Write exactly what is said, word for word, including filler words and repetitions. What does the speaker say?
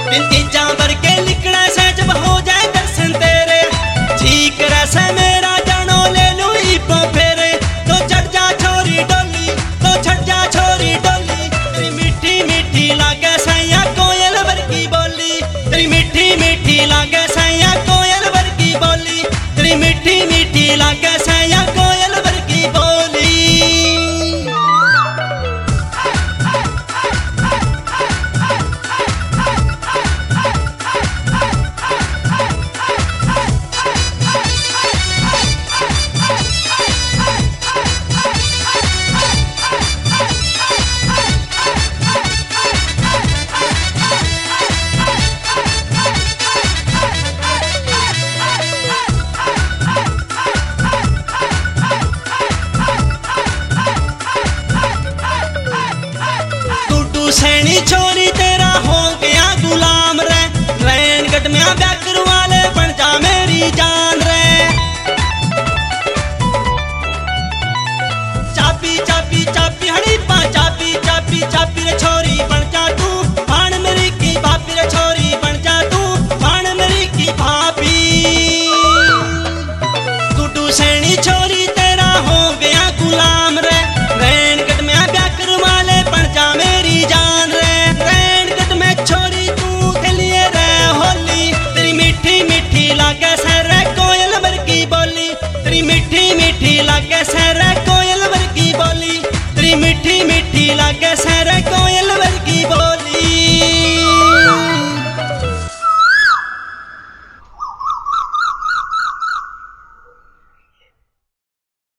बिन तीजा भर के लिखना से जब हो जाए दर्शन तेरे, जी करे से मेरा जानो ले लूं इपो फेरे। तो चढ़ जा छोरी डोली, तो चढ़ जा छोरी डोली, तेरी मीठी मीठी लागे सैया कोयल वर्गी बोली, तेरी मीठी मीठी लागे सैया कोयल वर्गी बोली, तेरी मीठी मीठी लागे सैया कोयल वर्गी बोली। सैनी छोरी तेरे